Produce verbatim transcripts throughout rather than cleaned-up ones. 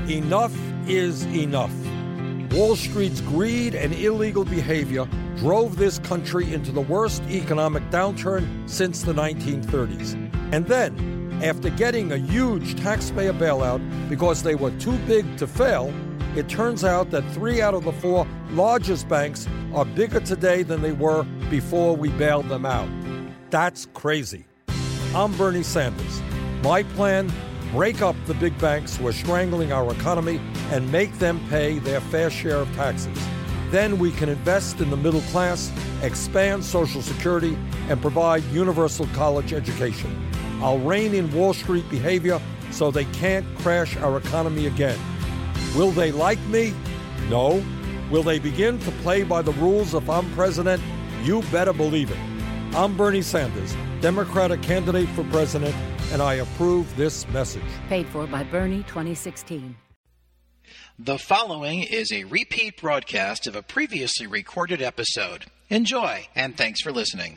Enough is enough. Wall Street's greed and illegal behavior drove this country into the worst economic downturn since the nineteen thirties. And then, after getting a huge taxpayer bailout because they were too big to fail, it turns out that three out of the four largest banks are bigger today than they were before we bailed them out. That's crazy. I'm Bernie Sanders. My plan: break up the big banks who are strangling our economy and make them pay their fair share of taxes. Then we can invest in the middle class, expand Social Security, and provide universal college education. I'll rein in Wall Street behavior so they can't crash our economy again. Will they like me? No. Will they begin to play by the rules if I'm president? You better believe it. I'm Bernie Sanders, Democratic candidate for president, and I approve this message. Paid for by Bernie twenty sixteen. The following is a repeat broadcast of a previously recorded episode. Enjoy, and thanks for listening.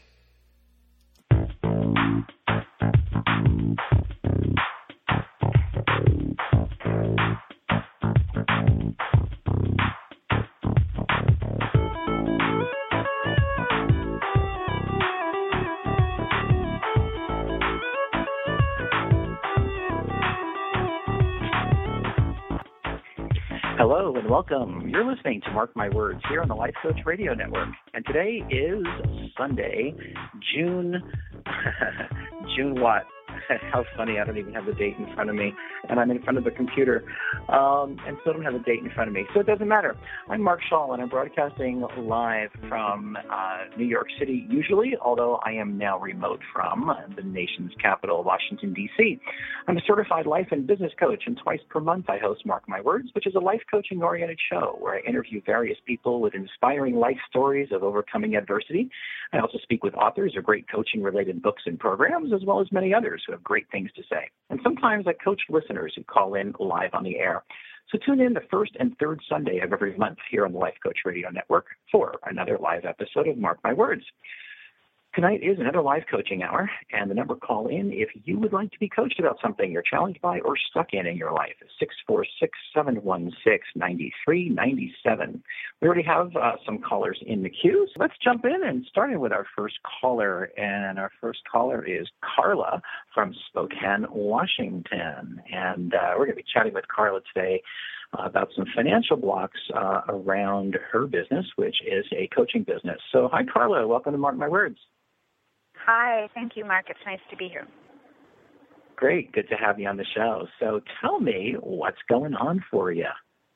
Hello and welcome. You're listening to Mark My Words here on the Life Coach Radio Network. And today is Sunday, June, June what? How funny, I don't even have the date in front of me, and I'm in front of the computer, um, and still don't have the date in front of me, so it doesn't matter. I'm Mark Shaw, and I'm broadcasting live from uh, New York City, usually, although I am now remote from the nation's capital, Washington, D C I'm a certified life and business coach, and twice per month I host Mark My Words, which is a life coaching-oriented show where I interview various people with inspiring life stories of overcoming adversity. I also speak with authors of great coaching-related books and programs, as well as many others who have great things to say. And sometimes I coach listeners who call in live on the air. So tune in the first and third Sunday of every month here on the Life Coach Radio Network for another live episode of Mark My Words. Tonight is another live coaching hour, and the number call in if you would like to be coached about something you're challenged by or stuck in in your life is six four six, seven one six, nine three nine seven. We already have uh, some callers in the queue, so let's jump in and starting with our first caller. And our first caller is Carla from Spokane, Washington. And uh, we're going to be chatting with Carla today uh, about some financial blocks uh, around her business, which is a coaching business. So hi, Carla. Welcome to Mark My Words. Hi, thank you, Mark. It's nice to be here. Great. Good to have you on the show. So tell me, what's going on for you?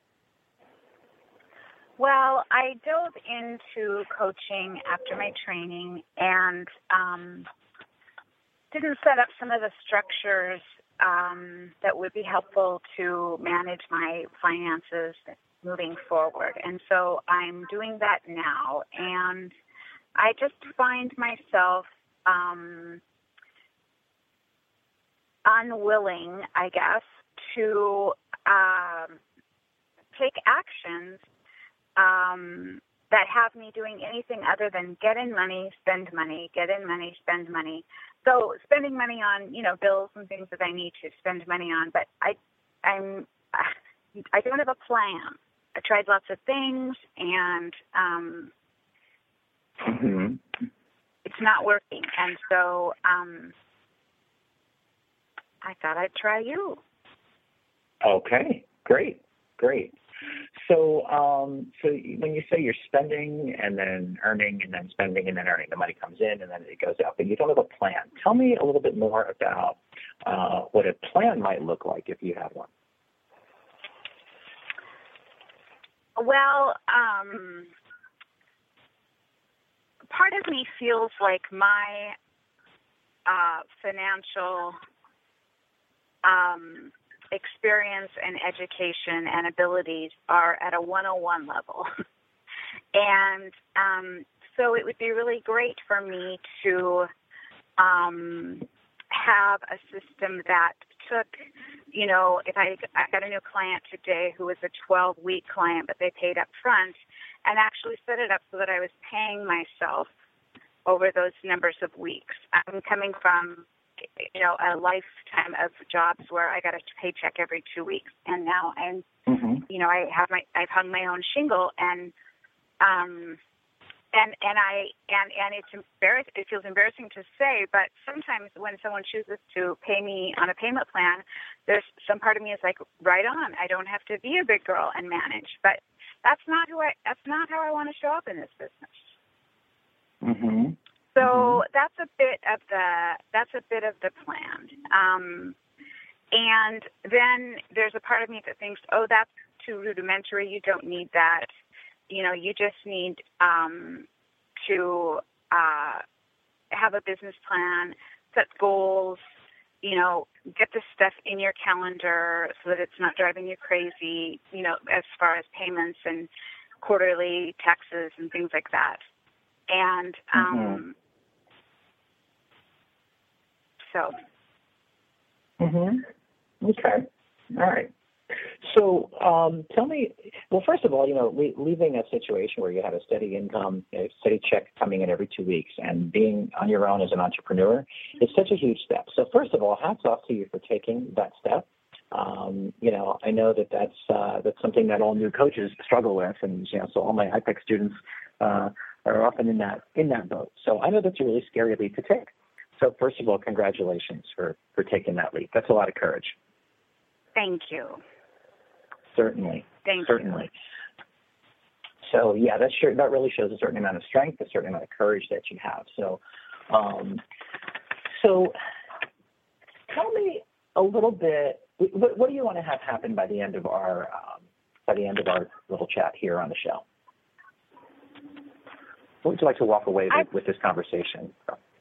Well, I dove into coaching after my training and um, didn't set up some of the structures um, that would be helpful to manage my finances moving forward. And so I'm doing that now, and I just find myself Um, unwilling, I guess, to um, take actions um, that have me doing anything other than get in money, spend money, get in money, spend money. So spending money on, you know, bills and things that I need to spend money on, but I, I'm, I don't have a plan. I tried lots of things, and um, mm-hmm. it's not working. And so um, I thought I'd try you. Okay, great, great. So, um, so when you say you're spending and then earning and then spending and then earning, the money comes in and then it goes out, but you don't have a plan. Tell me a little bit more about uh, what a plan might look like if you have one. Well, um, part of me feels like my uh, financial um, experience and education and abilities are at a one oh one level. and um, so it would be really great for me to um, have a system that took, you know, if I, I got a new client today who was a twelve-week client, but they paid up front, and actually set it up so that I was paying myself over those numbers of weeks. I'm coming from you know, a lifetime of jobs where I got a paycheck every two weeks. And now I'm, Mm-hmm. you know, I have my, I've hung my own shingle, and, um, and, and I, and, and it's embarrassing, it feels embarrassing to say, but sometimes when someone chooses to pay me on a payment plan, there's some part of me is like, right on, I don't have to be a big girl and manage, but that's not who I, that's not how I want to show up in this business. Mm-hmm. So mm-hmm. that's a bit of the, that's a bit of the plan. Um, and then there's a part of me that thinks, oh, that's too rudimentary. You don't need that. You know, you just need um, to uh, have a business plan, set goals, you know, get this stuff in your calendar so that it's not driving you crazy, you know, as far as payments and quarterly taxes and things like that. And um, mm-hmm. so. Mm-hmm. Okay. All right. So um, tell me, well, first of all, you know, le- leaving a situation where you have a steady income, a steady check coming in every two weeks and being on your own as an entrepreneur is such a huge step. So first of all, hats off to you for taking that step. Um, you know, I know that that's, uh, that's something that all new coaches struggle with. And, you know, so all my I P E C students uh, are often in that, in that boat. So I know that's a really scary leap to take. So first of all, congratulations for, for taking that leap. That's a lot of courage. Thank you. Certainly. Thank Certainly. you. So yeah, that sure that really shows a certain amount of strength, a certain amount of courage that you have. So, um, so tell me a little bit. What, what do you want to have happen by the end of our um, by the end of our little chat here on the show? What would you like to walk away with, with this conversation?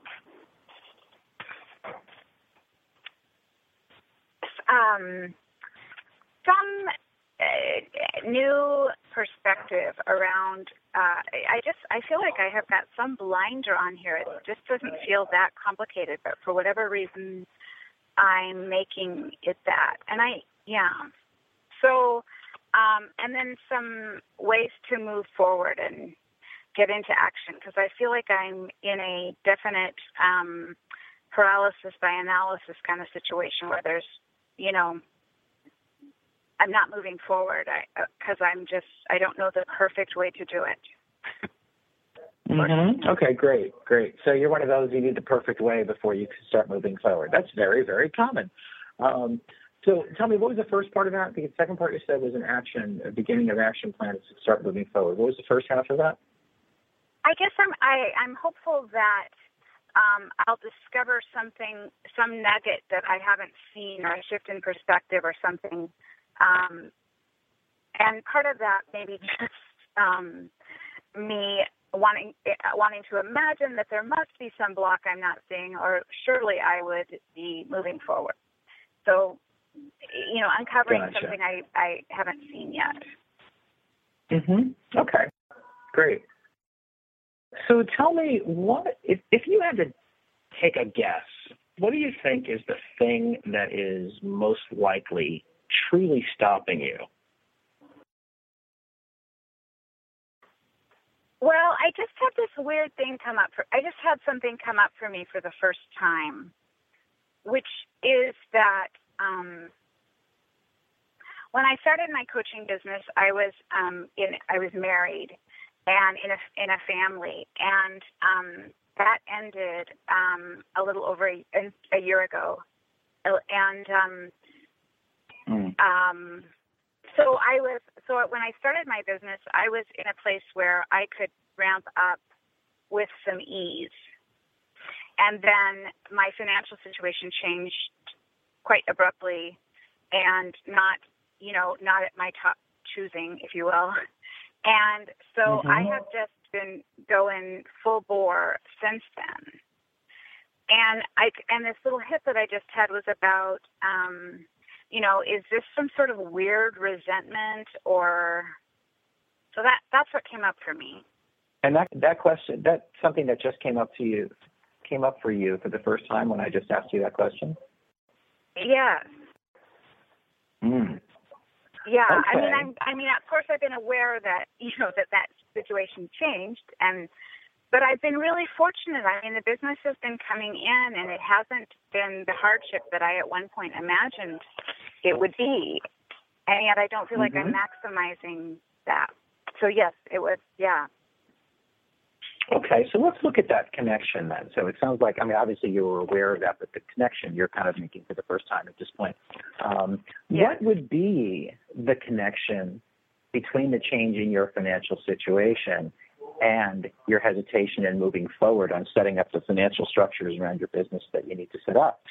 Um, some uh, new perspective around, uh, I just, I feel like I have got some blinder on here. It just doesn't feel that complicated, but for whatever reason, I'm making it that. And I, yeah. So, um, and then some ways to move forward and get into action, because I feel like I'm in a definite um, paralysis by analysis kind of situation where there's, you know, I'm not moving forward because I'm just, I don't know the perfect way to do it. Mm-hmm. Okay, great, great. So you're one of those, you need the perfect way before you can start moving forward. That's very, very common. Um, so tell me, what was the first part of that? The second part you said was an action, a beginning of action plan to start moving forward. What was the first half of that? I guess I'm, I, I'm hopeful that Um, I'll discover something, some nugget that I haven't seen, or a shift in perspective or something. Um, and part of that maybe just um, me wanting wanting to imagine that there must be some block I'm not seeing, or surely I would be moving forward. So, you know, uncovering Gotcha. something I, I haven't seen yet. Mm-hmm. Okay, great. So tell me, what if, if you had to take a guess, what do you think is the thing that is most likely truly stopping you? Well, I just had this weird thing come up. For, I just had something come up for me for the first time, which is that um, when I started my coaching business, I was um, in I was married and in a in a family, and um, that ended um, a little over a, a year ago, and um, mm. um, so I was so when I started my business, I was in a place where I could ramp up with some ease, and then my financial situation changed quite abruptly, and not you know not at my top choosing, if you will. And so mm-hmm. I have just been going full bore since then. And I and this little hit that I just had was about, um, you know, is this some sort of weird resentment, or so that that's what came up for me. And that that question, that's something that just came up to you, came up for you for the first time when I just asked you that question? Yes. Mm. Yeah, okay. I mean, I'm, I mean, of course, I've been aware that you know that that situation changed, and but I've been really fortunate. I mean, the business has been coming in, and it hasn't been the hardship that I at one point imagined it would be. And yet I don't feel like mm-hmm. I'm maximizing that. So, yes, it was, yeah. Okay, so let's look at that connection then. So it sounds like, I mean, obviously you were aware of that, but the connection you're kind of making for the first time at this point. Um, yes. What would be the connection between the change in your financial situation and your hesitation in moving forward on setting up the financial structures around your business that you need to set up?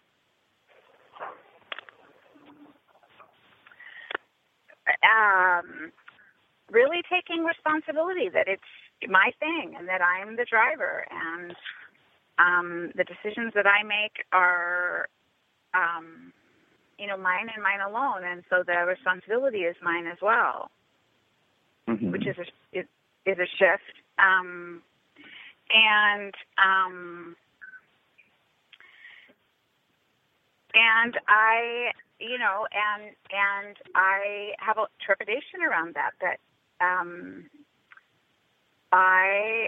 Um, really taking responsibility that it's my thing and that I'm the driver, and um, the decisions that I make are, um, you know, mine and mine alone, and so the responsibility is mine as well, mm-hmm. which is a, is, is a shift. Um, and um, and I, you know, and and I have a trepidation around that. That um, I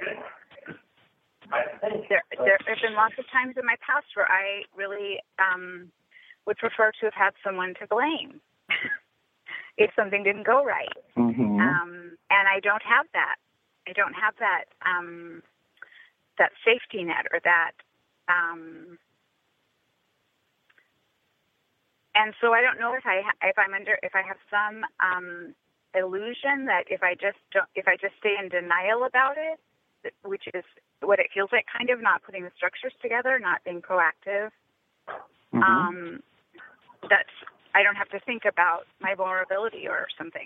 there there have been lots of times in my past where I really um, would prefer to have had someone to blame if something didn't go right, mm-hmm. um, and I don't have that. I don't have that um, that safety net or that. Um, And so I don't know if I if I'm under if I have some um, illusion that if I just don't, if I just stay in denial about it, which is what it feels like, kind of not putting the structures together, not being proactive. Mm-hmm. Um, that's I don't have to think about my vulnerability or something.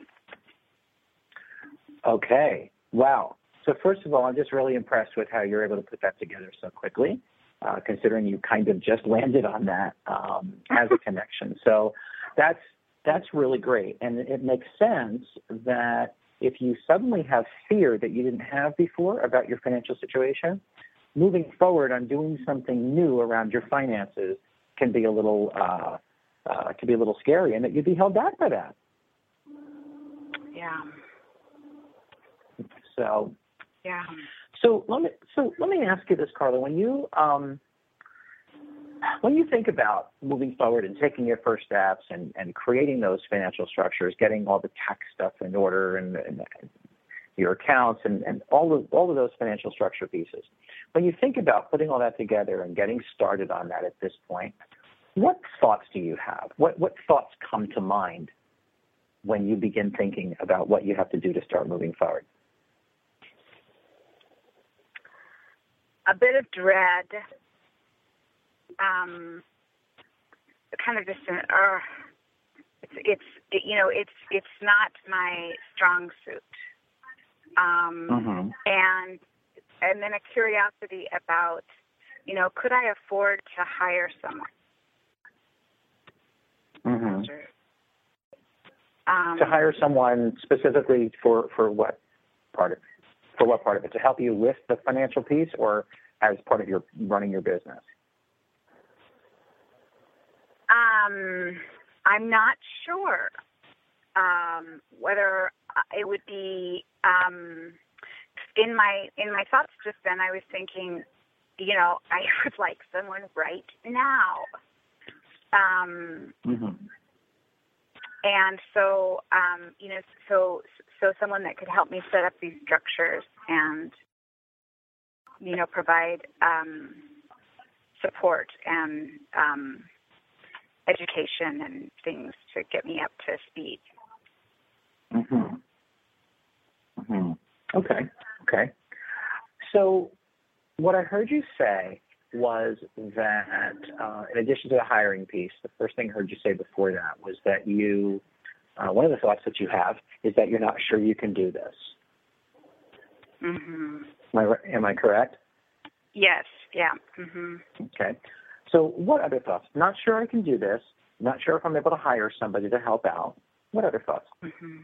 Okay. Wow. So first of all, I'm just really impressed with how you're able to put that together so quickly. Uh, considering you kind of just landed on that um, as a connection. So that's that's really great. And it makes sense that if you suddenly have fear that you didn't have before about your financial situation, moving forward on doing something new around your finances can be a little uh, uh, can be a little scary, and that you'd be held back by that. Yeah. So. Yeah. So let me so let me ask you this, Carla. When you um, when you think about moving forward and taking your first steps and, and creating those financial structures, getting all the tax stuff in order and, and your accounts and, and all of all of those financial structure pieces, when you think about putting all that together and getting started on that at this point, what thoughts do you have? What what thoughts come to mind when you begin thinking about what you have to do to start moving forward? A bit of dread, um, kind of just an, uh, it's, it's it, you know, it's it's not my strong suit, um, mm-hmm. and and then a curiosity about, you know, could I afford to hire someone? Mm-hmm. Um, to hire someone specifically for, for what part of For what part of it? To help you with the financial piece, or as part of your running your business? Um, I'm not sure um, whether it would be um, in my in my thoughts just then. I was thinking, you know, I would like someone right now, um, mm-hmm. and so um, you know, so. So someone that could help me set up these structures and, you know, provide um, support and um, education and things to get me up to speed. Mm-hmm. Mm-hmm. Okay. Okay. So what I heard you say was that uh, in addition to the hiring piece, the first thing I heard you say before that was that you Uh, one of the thoughts that you have is that you're not sure you can do this. Mm-hmm. Am I, am I correct? Yes, yeah. Mm-hmm. Okay. So what other thoughts? Not sure I can do this. Not sure if I'm able to hire somebody to help out. What other thoughts? Mm-hmm.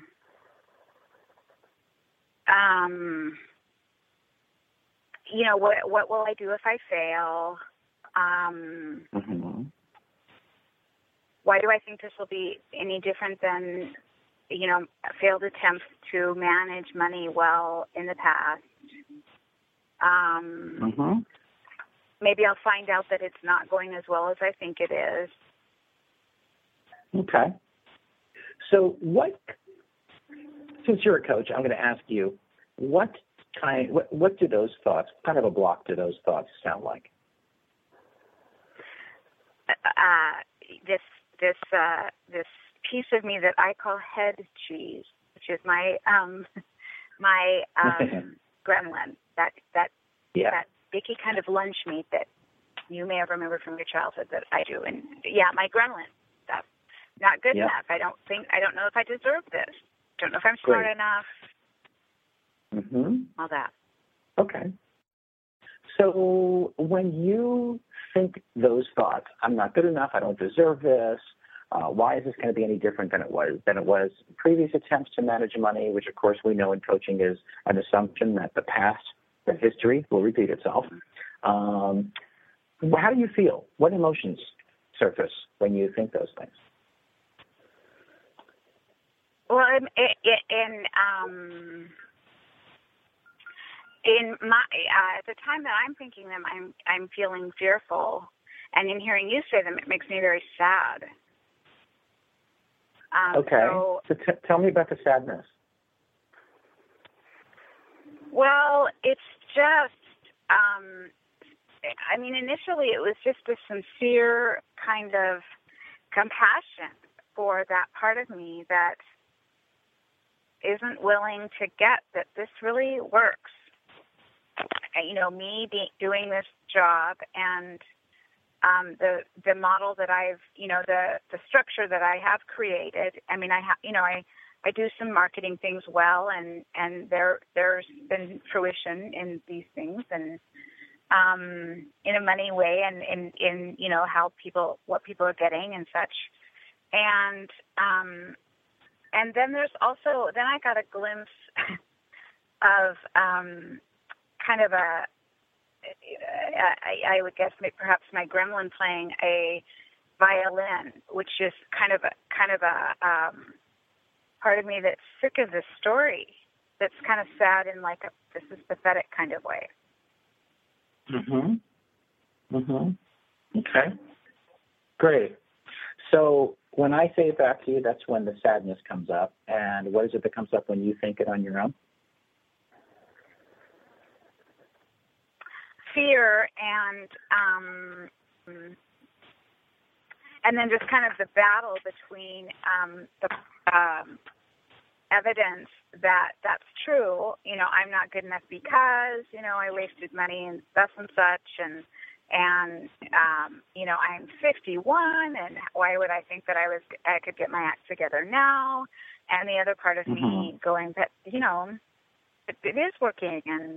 Um, you know, what what will I do if I fail? Um, mm-hmm. Why do I think this will be any different than, you know, failed attempts to manage money well in the past? Um, Mm-hmm. Maybe I'll find out that it's not going as well as I think it is. Okay. So what, since you're a coach, I'm going to ask you, what kind, what, what do those thoughts, what kind of a block do those thoughts sound like? Uh, this, this, uh, this piece of me that I call head cheese, which is my, um, my, um, gremlin, that, that, Yeah. that icky kind of lunch meat that you may have remembered from your childhood that I do. And yeah, my gremlin, that's not good Yeah. enough. I don't think, I don't know if I deserve this. Don't know if I'm smart Great. enough. Mm-hmm. All that. Okay. So when you think those thoughts, I'm not good enough, I don't deserve this, uh, why is this going to be any different than it was than it was in previous attempts to manage money, which of course we know in coaching is an assumption that the past, the history will repeat itself. Um, how do you feel? What emotions surface when you think those things? Well, in, in, um, in my uh, at the time that I'm thinking them, I'm I'm feeling fearful, and in hearing you say them, it makes me very sad. Um, okay. So, so t- tell me about the sadness. Well, it's just, um, I mean, initially it was just a sincere kind of compassion for that part of me that isn't willing to get that this really works. You know, me be, doing this job and um, the the model that I've, you know, the, the structure that I have created. I mean, I have, you know, I, I do some marketing things well, and, and there there's been fruition in these things, and um, in a money way, and in, in you know how people what people are getting and such, and um, and then there's also then I got a glimpse of um, kind of a I, I would guess maybe perhaps my gremlin playing a violin, which is kind of a kind of a um, part of me that's sick of this story, that's kind of sad in like a this is pathetic kind of way. Mm-hmm. Mm-hmm. Okay. Great. So when I say it back to you, that's when the sadness comes up. And what is it that comes up when you think it on your own? Fear and um, and then just kind of the battle between um, the um, evidence that that's true. You know, I'm not good enough because you know I wasted money and thus and such, and and um, you know I'm fifty-one, and why would I think that I was I could get my act together now? And the other part of mm-hmm. me going, but you know, it, it is working, and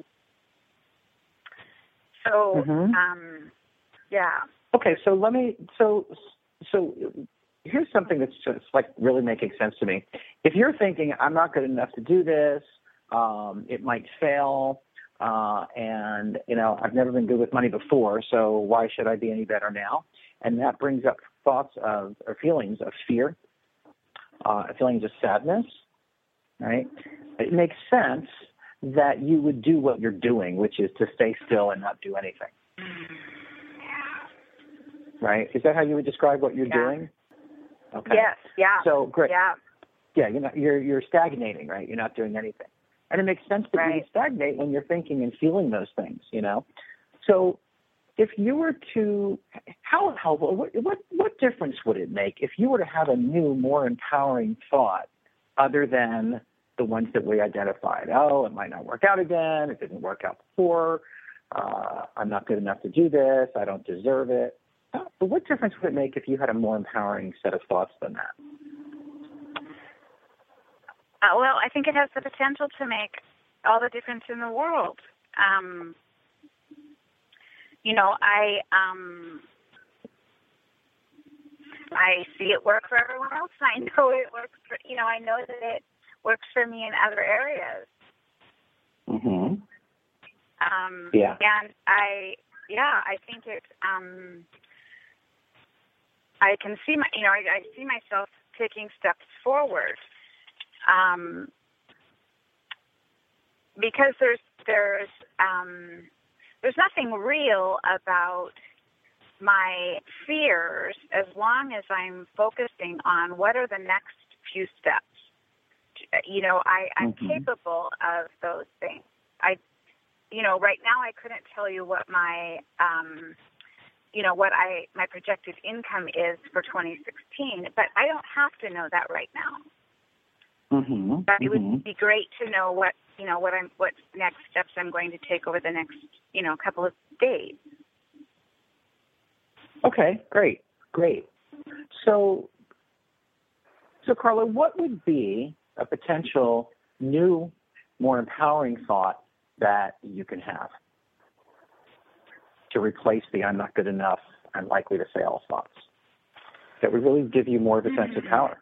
so mm-hmm. um, yeah. Okay, so let me so so. Here's something that's just like really making sense to me. If you're thinking, I'm not good enough to do this, um, it might fail, uh, and, you know, I've never been good with money before, so why should I be any better now? And that brings up thoughts of, or feelings of fear, uh, feelings of sadness, right? It makes sense that you would do what you're doing, which is to stay still and not do anything. Right? Is that how you would describe what you're yeah. doing? Okay. Yes. Yeah. So great. Yeah. Yeah. You're not, you're you're stagnating, right? You're not doing anything, and it makes sense that right. you would stagnate when you're thinking and feeling those things. You know. So, if you were to, how helpful? What what what difference would it make if you were to have a new, more empowering thought, other than the ones that we identified? Oh, it might not work out again. It didn't work out before. Uh, I'm not good enough to do this. I don't deserve it. But what difference would it make if you had a more empowering set of thoughts than that? Uh, well, I think it has the potential to make all the difference in the world. Um, you know, I um, I see it work for everyone else. I know it works for, you know, I know that it works for me in other areas. Mm-hmm. Um, yeah. And I, yeah, I think it, um, I can see my, you know, I, I see myself taking steps forward, um, because there's, there's, um, there's nothing real about my fears as long as I'm focusing on what are the next few steps. You know, I, I'm mm-hmm. capable of those things. I, you know, right now I couldn't tell you what my, um, you know, what I my projected income is for twenty sixteen, but I don't have to know that right now. Mm-hmm. But it mm-hmm. would be great to know what, you know, what I'm, what next steps I'm going to take over the next, you know, couple of days. Okay, great, great. So, so Carla, what would be a potential new, more empowering thought that you can have to replace the I'm not good enough, I'm likely to fail thoughts that would really give you more of a sense of power?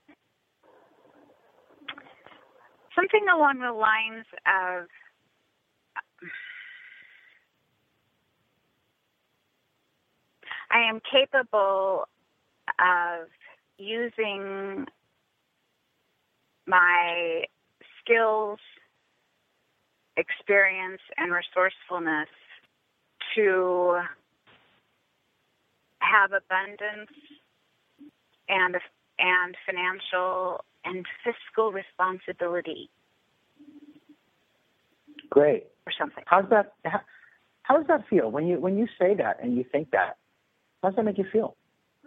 Something along the lines of I am capable of using my skills, experience, and resourcefulness to have abundance and and financial and fiscal responsibility. Great. Or something. How's that? How, how does that feel when you when you say that and you think that? How does that make you feel?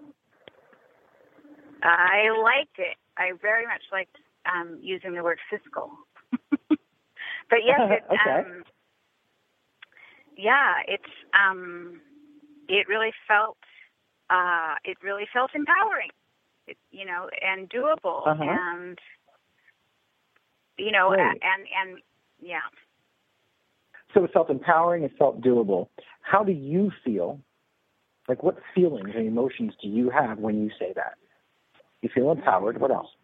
I liked it. I very much liked um, using the word fiscal. But yes, it, okay. um, yeah, it's um, it really felt uh, it really felt empowering, it, you know, and doable, uh-huh. and you know, Great. and, and and yeah. So it felt empowering. It felt doable. How do you feel? Like, what feelings and emotions do you have when you say that? You feel empowered. What else?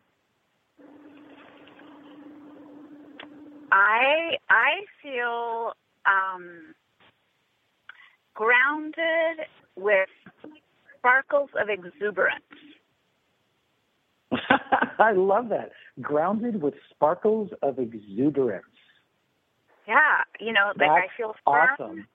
I I feel um, grounded with sparkles of exuberance. I love that. Grounded with sparkles of exuberance. Yeah, you know, like that's I feel firm. Awesome.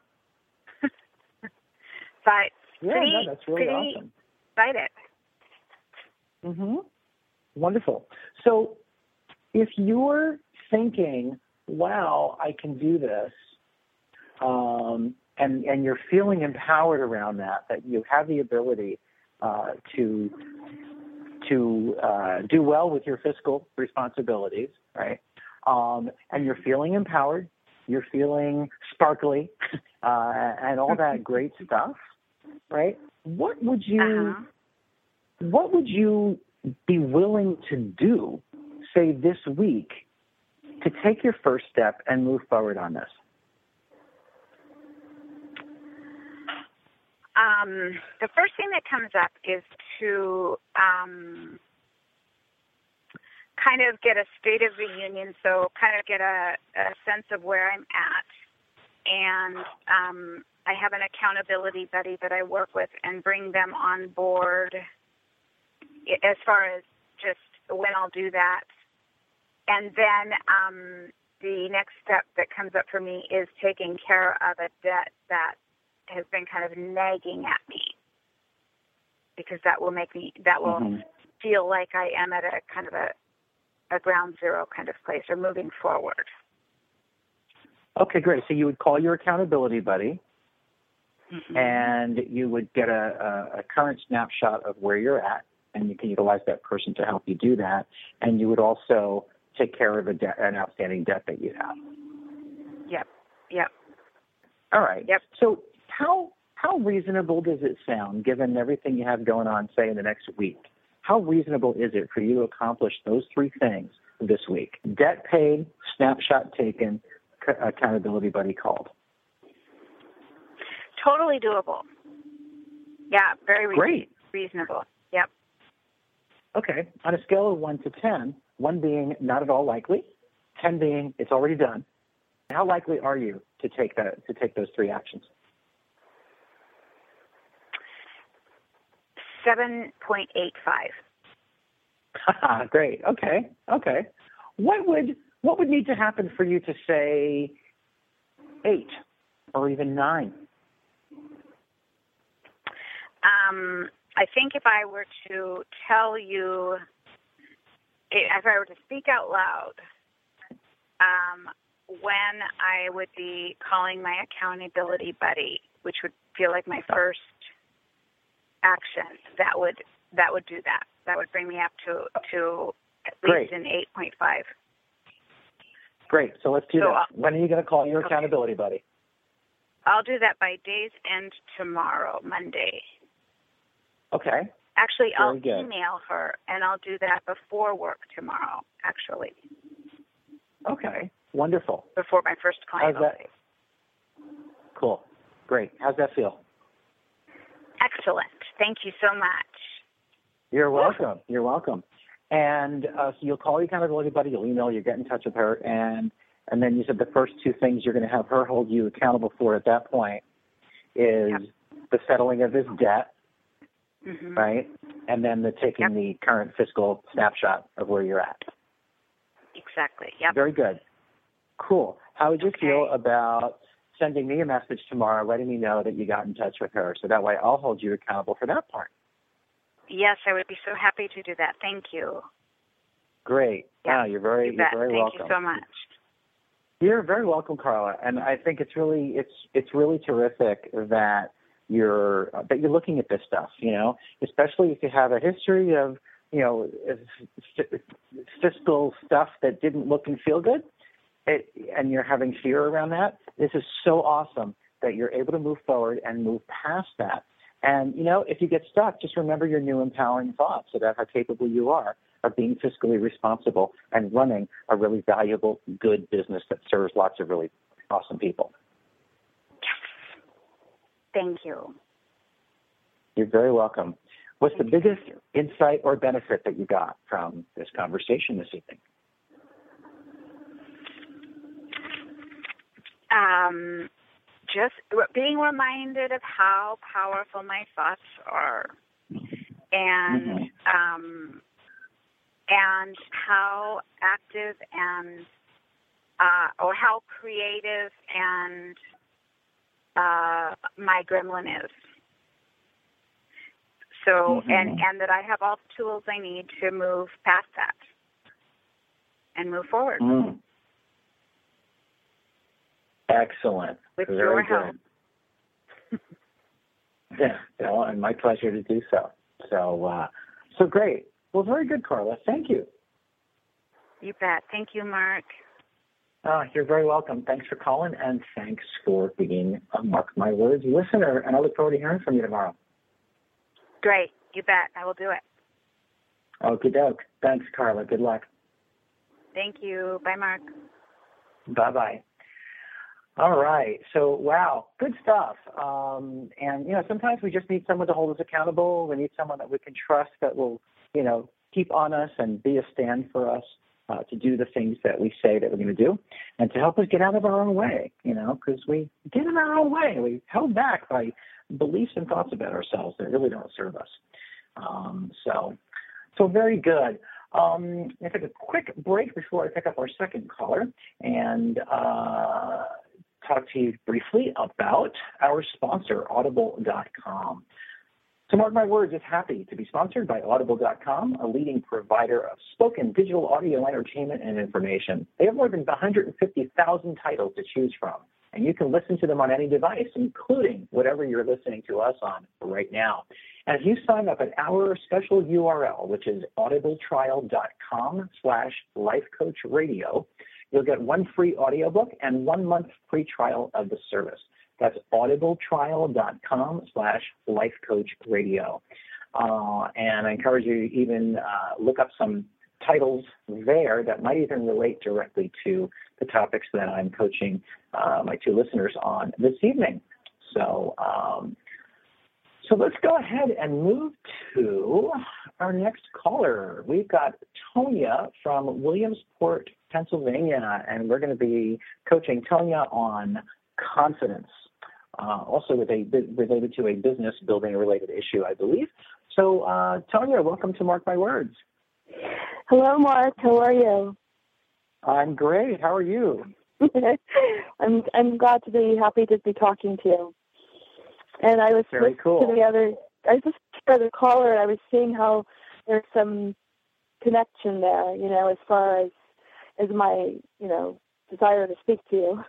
But yeah, pretty, no, that's really pretty awesome. excited. Mm-hmm. Wonderful. So if you're thinking, wow, I can do this, um, and, and you're feeling empowered around that, that you have the ability uh, to to uh, do well with your fiscal responsibilities, right? Um, and you're feeling empowered, you're feeling sparkly, uh, and all that great stuff, right? What would you Uh-huh. what would you be willing to do, say, this week, to take your first step and move forward on this? Um, the first thing that comes up is to um, kind of get a state of the union, so kind of get a, a sense of where I'm at. And um, I have an accountability buddy that I work with and bring them on board as far as just when I'll do that. And then um, the next step that comes up for me is taking care of a debt that has been kind of nagging at me, because that will make me, that will mm-hmm. feel like I am at a kind of a, a ground zero kind of place, or moving forward. Okay, great. So you would call your accountability buddy, mm-hmm. and you would get a, a, a current snapshot of where you're at, and you can utilize that person to help you do that. And you would also take care of a de- an outstanding debt that you have. Yep, yep. All right. Yep. So how how reasonable does it sound, given everything you have going on, say, in the next week? How reasonable is it for you to accomplish those three things this week? Debt paid, snapshot taken, c- accountability buddy called. Totally doable. Yeah, very re- Great. reasonable. Yep. Okay. On a scale of one to ten, one being not at all likely, ten being it's already done, how likely are you to take that to take those three actions? seven point eight five. Great. Okay. Okay. What would what would need to happen for you to say eight? or even nine? Um, I think if I were to tell you, if I were to speak out loud, um, when I would be calling my accountability buddy, which would feel like my first action, that would that would do that. That would bring me up to to at least Great. an eight point five. Great. So let's do So that. I'll- When are you going to call your Okay. accountability buddy? I'll do that by day's end tomorrow, Monday. Okay. Actually, I'll Very good. email her, and I'll do that before work tomorrow, actually, Okay. Wonderful. before my first client. How's that? I'll say. Cool. Great. How's that feel? Excellent. Thank you so much. You're welcome. You're welcome. And uh, so you'll call your accountability buddy, you'll email, you get in touch with her, and and then you said the first two things you're going to have her hold you accountable for at that point is Yep. the settling of this debt, Mm-hmm. right? And then the taking Yep. the current fiscal snapshot of where you're at. Exactly. Yep. Very good. Cool. How would you Okay. feel about sending me a message tomorrow, letting me know that you got in touch with her, so that way I'll hold you accountable for that part. Yes, I would be so happy to do that. Thank you. Great. Yeah, Yeah, you're very, you you're bet. very Thank welcome. you so much. You're very welcome, Carla. And I think it's really, it's, it's really terrific that you're, that you're looking at this stuff. You know, especially if you have a history of, you know, f- fiscal stuff that didn't look and feel good, it, and you're having fear around that. This is so awesome that you're able to move forward and move past that. And, you know, if you get stuck, just remember your new empowering thoughts about how capable you are of being fiscally responsible and running a really valuable, good business that serves lots of really awesome people. Thank you. You're very welcome. What's the biggest insight or benefit that you got from this conversation this evening? Um, just being reminded of how powerful my thoughts are, and Mm-hmm. um, and how active and uh, or how creative and uh, my gremlin is. So Mm-hmm. and and that I have all the tools I need to move past that and move forward. Mm. Excellent. With Very your good. help. Yeah, well, and my pleasure to do so. So, uh, so great. Well, very good, Carla. Thank you. You bet. Thank you, Mark. Uh, you're very welcome. Thanks for calling, and thanks for being a Mark My Words listener. And I look forward to hearing from you tomorrow. Great. You bet. I will do it. Okie doke. Thanks, Carla. Good luck. Thank you. Bye, Mark. Bye-bye. All right. So, wow, good stuff. Um, and, you know, sometimes we just need someone to hold us accountable. We need someone that we can trust that will, you know, keep on us and be a stand for us uh, to do the things that we say that we're going to do and to help us get out of our own way, you know, because we get in our own way. We held back by beliefs and thoughts about ourselves that really don't serve us. Um, so, so very good. Um, I take a quick break before I pick up our second caller and uh, talk to you briefly about our sponsor, Audible dot com. So Mark My Words is happy to be sponsored by Audible dot com, a leading provider of spoken digital audio entertainment and information. They have more than one hundred fifty thousand titles to choose from, and you can listen to them on any device, including whatever you're listening to us on right now. And if you sign up at our special U R L, which is audibletrial.com slash lifecoachradio, you'll get one free audiobook and one month free trial of the service. That's audibletrial.com slash lifecoachradio. Uh, and I encourage you to even uh, look up some titles there that might even relate directly to the topics that I'm coaching uh, my two listeners on this evening. So, um, so let's go ahead and move to our next caller. We've got Tonya from Williamsport, Pennsylvania, and we're going to be coaching Tonya on confidence, uh, also with a related to a business building related issue, I believe. So, uh, Tonya, welcome to Mark My Words. Hello, Mark. How are you? I'm great. How are you? I'm I'm glad to be happy to be talking to you. And I was very cool. to the other. I was just to the caller, and I was seeing how there's some connection there. You know, as far as as my you know desire to speak to you.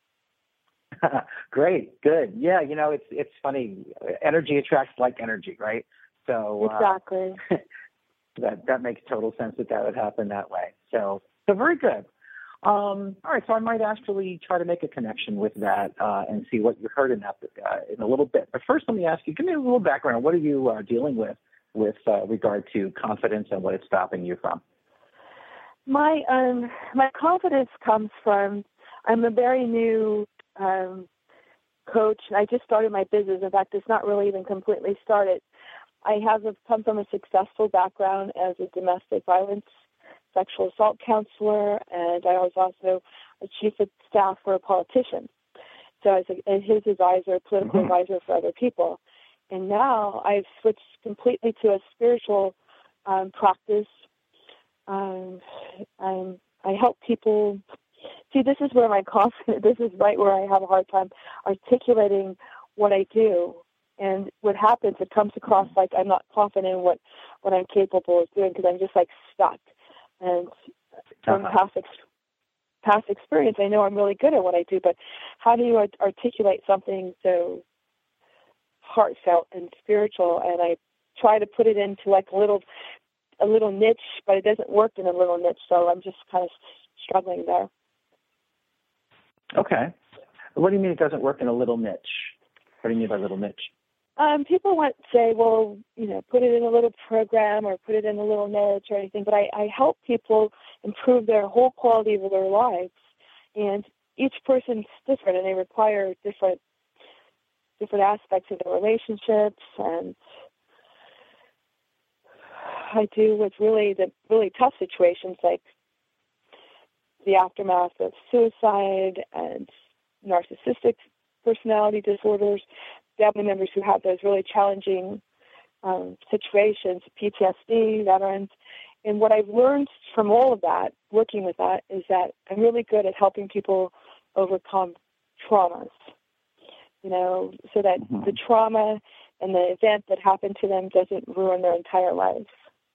Great, good. Yeah, you know, it's it's funny. Energy attracts like energy, right? So exactly. Uh, that that makes total sense that that would happen that way. So so very good. Um, all right, so I might actually try to make a connection with that uh, and see what you heard in that uh, in a little bit. But first, let me ask you, give me a little background. What are you uh, dealing with with uh, regard to confidence and what it's stopping you from? My um my confidence comes from I'm a very new um, coach. I just started my business. In fact, it's not really even completely started. I have a, come from a successful background as a domestic violence sexual assault counselor, and I was also a chief of staff for a politician. So I was a, his advisor, political mm-hmm. advisor for other people. And now I've switched completely to a spiritual um, practice. Um, I'm, I help people. See, this is where my confidence, this is right where I have a hard time articulating what I do. And what happens, it comes across like I'm not confident in what, what I'm capable of doing because I'm just like stuck. And from uh-huh. past ex- past experience, I know I'm really good at what I do, but how do you art- articulate something so heartfelt and spiritual? And I try to put it into like a little a little niche, but it doesn't work in a little niche, so I'm just kind of struggling there. Okay. What do you mean it doesn't work in a little niche? What do you mean by little niche? Um, people want to say, well, you know, put it in a little program or put it in a little niche or anything, but I, I help people improve their whole quality of their lives. And each person's different, and they require different different aspects of their relationships. And I do with really the really tough situations like the aftermath of suicide and narcissistic personality disorders, family members who have those really challenging um, situations, P T S D, veterans. And what I've learned from all of that, working with that, is that I'm really good at helping people overcome traumas, you know, so that mm-hmm. the trauma and the event that happened to them doesn't ruin their entire life.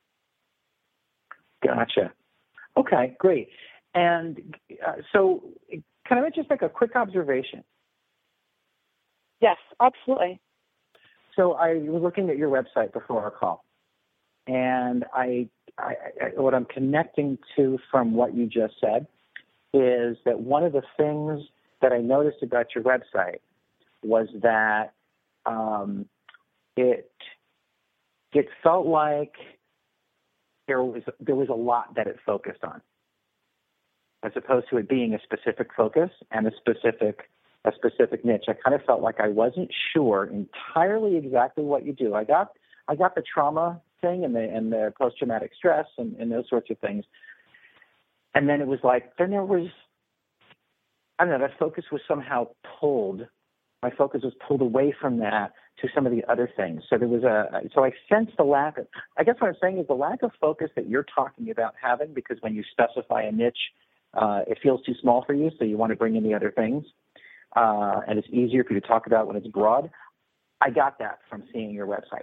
Gotcha. Okay, great. And uh, so can I just make a quick observation? Yes, absolutely. So I was looking at your website before our call, and I, I, I, what I'm connecting to from what you just said is that one of the things that I noticed about your website was that um, it it felt like there was there was a lot that it focused on, as opposed to it being a specific focus and a specific a specific niche. I kind of felt like I wasn't sure entirely exactly what you do. I got I got the trauma thing and the and the post-traumatic stress and, and those sorts of things. And then it was like, then there was, I don't know, that focus was somehow pulled. My focus was pulled away from that to some of the other things. So there was a, so I sensed the lack of, I guess what I'm saying is the lack of focus that you're talking about having, because when you specify a niche, uh, it feels too small for you, so you want to bring in the other things. Uh, and it's easier for you to talk about when it's broad. I got that from seeing your website.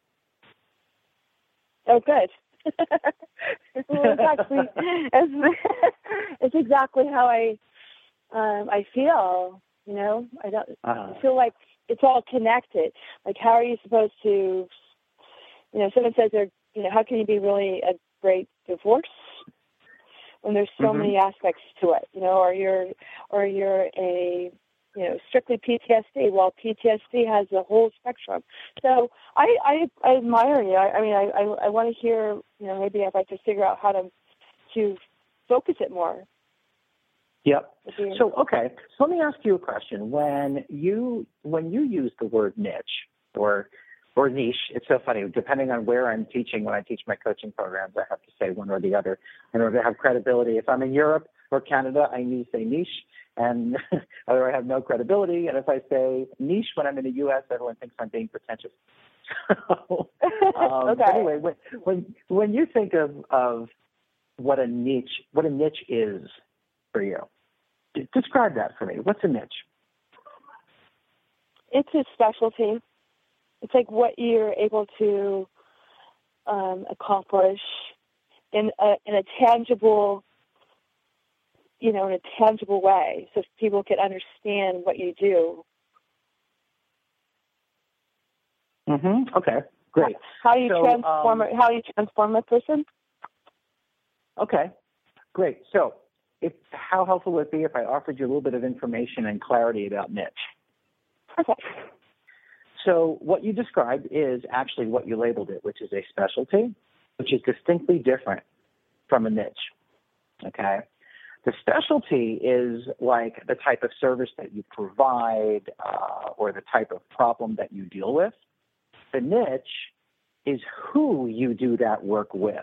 Oh, good. Well, it's actually, it's, it's exactly how I um, I feel. You know, I don't uh-huh. I feel like it's all connected. Like, how are you supposed to? You know, someone says, "They're, you know, how can you be really a great divorce when there's so mm-hmm. many aspects to it?" You know, or you're or you're a you know, strictly P T S D. Well, P T S D has the whole spectrum. So I, I, I admire you. I, I mean, I, I, I want to hear, you know, maybe I'd like to figure out how to, to focus it more. Yep. So, okay. So let me ask you a question. When you, when you use the word niche or, or niche, it's so funny, depending on where I'm teaching, when I teach my coaching programs, I have to say one or the other in order to have credibility. If I'm in Europe or Canada, I need to say niche. And or I have no credibility. And if I say niche when I'm in the U S, everyone thinks I'm being pretentious. So, um, okay. Anyway, when, when when you think of, of what a niche, what a niche is for you, D- describe that for me. What's a niche? It's a specialty. It's like what you're able to um, accomplish in a, in a tangible, you know, in a tangible way, so people can understand what you do. Mm-hmm. Okay, great. How you so, transform um, how you transform a person? Okay, great. So, if how helpful would it be if I offered you a little bit of information and clarity about niche? Perfect. So what you described is actually what you labeled it, which is a specialty, which is distinctly different from a niche, okay? The specialty is like the type of service that you provide uh, or the type of problem that you deal with. The niche is who you do that work with,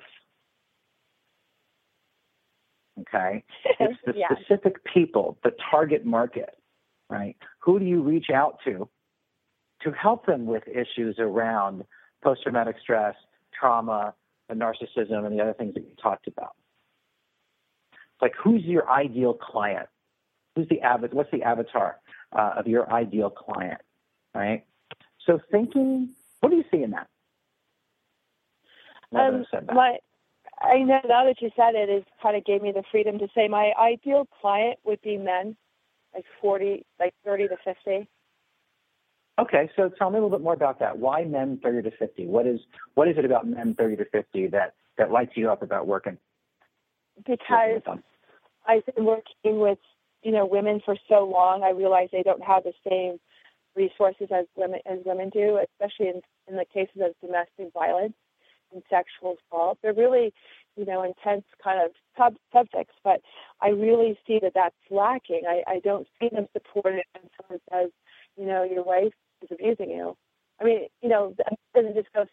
okay? It's the yeah. specific people, the target market, right? Who do you reach out to to help them with issues around post-traumatic stress, trauma, and narcissism, and the other things that you talked about? It's like, who's your ideal client? Who's the avatar? What's the avatar uh, of your ideal client, right? So thinking, what do you see in that? Now that Um, I've said that. my, I know now that you said it, it kind of gave me the freedom to say my ideal client would be men, like forty, like thirty to fifty. Okay, so tell me a little bit more about that. Why men thirty to fifty? What is what is it about men thirty to fifty that, that lights you up about working? Because I've been working with, you know, women for so long, I realize they don't have the same resources as women as women do, especially in, in the cases of domestic violence and sexual assault. They're really, you know, intense kind of sub- subjects, but I really see that that's lacking. I, I don't see them supported when someone says, you know, your wife is abusing you. I mean, you know, that doesn't just go,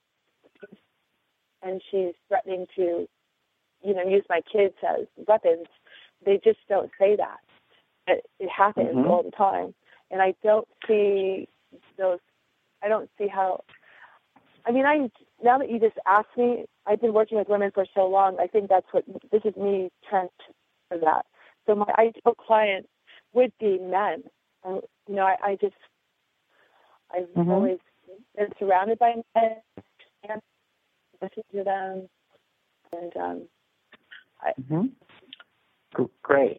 and she's threatening to, you know, use my kids as weapons. They just don't say that. It, it happens mm-hmm. all the time. And I don't see those, I don't see how, I mean, I now that you just asked me, I've been working with women for so long, I think that's what, this is me trying to do that. So my ideal client would be men. And, you know, I, I just, I've mm-hmm. always been surrounded by men, and listen to them, and um, I... Mm-hmm. Great.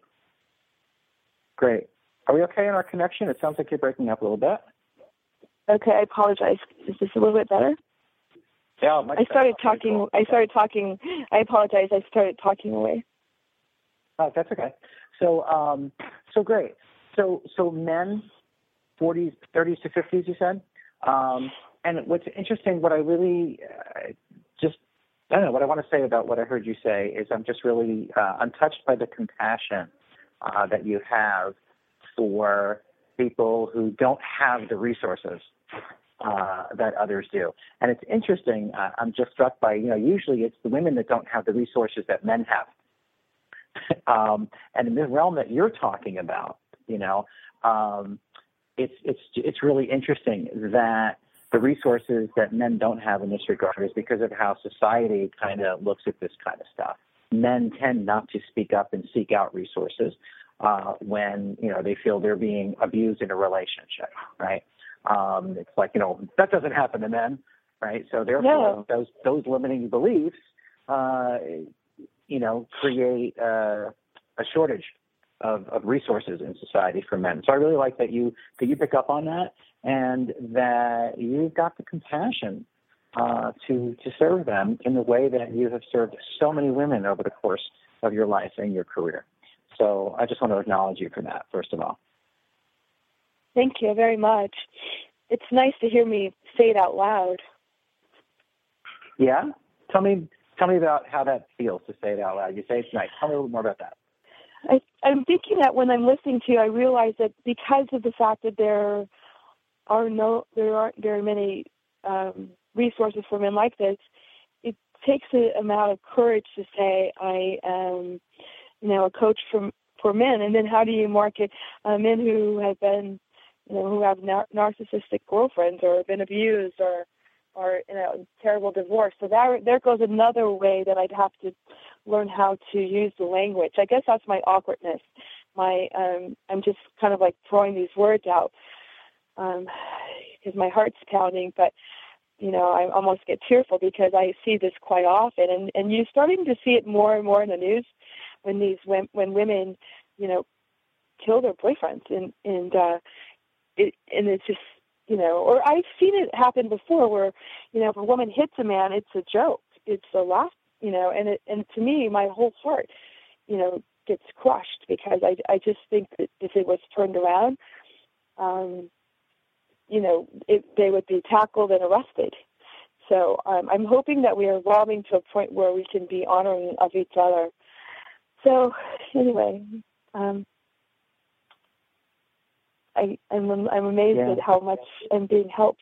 Great. Are we okay in our connection? It sounds like you're breaking up a little bit. Okay, I apologize. Is this a little bit better? Yeah, much I started better. talking. Cool. I started talking. I apologize. I started talking away. Oh, that's okay. So, um, so great. So, so men, forties, thirties to fifties, you said. Um, and what's interesting, what I really uh, just, I don't know, what I want to say about what I heard you say is I'm just really, uh, I'm touched by the compassion uh, that you have for people who don't have the resources uh, that others do. And it's interesting, uh, I'm just struck by, you know, usually it's the women that don't have the resources that men have. um, and in the realm that you're talking about, you know, um, it's it's it's really interesting that the resources that men don't have in this regard is because of how society kind of looks at this kind of stuff. Men tend not to speak up and seek out resources uh, when, you know, they feel they're being abused in a relationship, right? Um, it's like, you know, that doesn't happen to men, right? So therefore, no. those those limiting beliefs, uh, you know, create uh, a shortage of, of resources in society for men. So I really like that you that you pick up on that, and that you've got the compassion uh, to to serve them in the way that you have served so many women over the course of your life and your career. So I just want to acknowledge you for that, first of all. Thank you very much. It's nice to hear me say it out loud. Yeah? Tell me tell me about how that feels to say it out loud. You say it's nice. Tell me a little more about that. I, I'm thinking that when I'm listening to you, I realize that because of the fact that there are no, there aren't very many um, resources for men like this, it takes an amount of courage to say I am, you know, a coach for for men. And then how do you market uh, men who have been, you know, who have nar- narcissistic girlfriends or been abused or are in a terrible divorce. So that, there goes another way that I'd have to learn how to use the language. I guess that's my awkwardness. My um, I'm just kind of like throwing these words out because um, my heart's pounding, but you know, I almost get tearful because I see this quite often, and, and you're starting to see it more and more in the news when these when, when women, you know, kill their boyfriends, and and uh, it and it's just, you know, or I've seen it happen before where, you know, if a woman hits a man, it's a joke, it's a laugh, you know, and it, and to me, my whole heart, you know, gets crushed because I I just think that if it was turned around, um, you know, it, they would be tackled and arrested. So um, I'm hoping that we are evolving to a point where we can be honoring of each other. So anyway, um, I, I'm, I'm amazed yeah. at how much I'm being helped.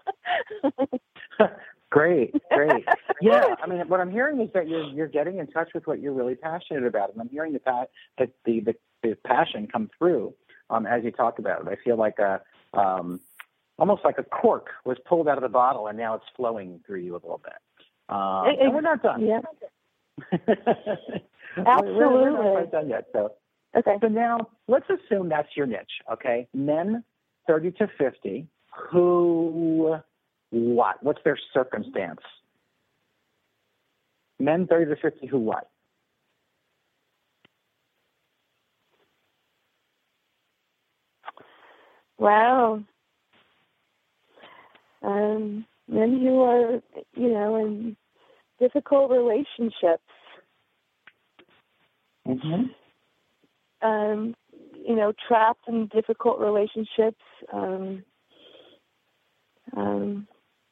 Great, great. Yeah, I mean, what I'm hearing is that you're you're getting in touch with what you're really passionate about, and I'm hearing the pa- that the, the the passion come through um, as you talk about it. I feel like a um, almost like a cork was pulled out of the bottle, and now it's flowing through you a little bit. Um, it, and we're not done. Yeah. Absolutely. We're, we're not quite done yet. So, okay. So now let's assume that's your niche. Okay, men thirty to fifty who. What? What's their circumstance? Men thirty to fifty who what? Wow. Um, men who are, you know, in difficult relationships. Mm-hmm. Um, you know, trapped in difficult relationships. Um, um,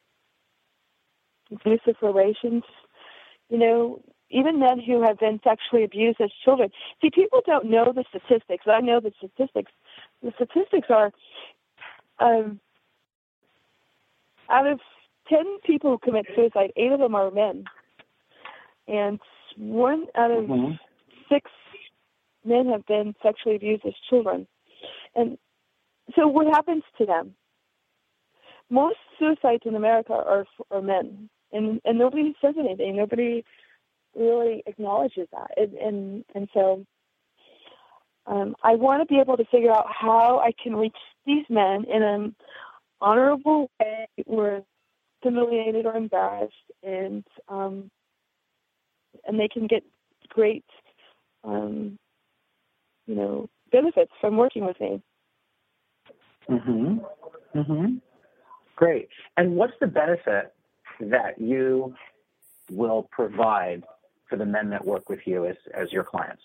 abusive relations, you know, even men who have been sexually abused as children. See, people don't know the statistics. I know the statistics. The statistics are um, out of ten people who commit suicide, eight of them are men. And one out of mm-hmm. six men have been sexually abused as children. And so what happens to them? Most suicides in America are, are men. And and nobody says anything. Nobody really acknowledges that. And and, and so um, I want to be able to figure out how I can reach these men in an honorable way where humiliated or embarrassed, and um, and they can get great, um, you know, benefits from working with me. Mm-hmm. Mm-hmm. Great. And what's the benefit that you will provide for the men that work with you as, as your clients?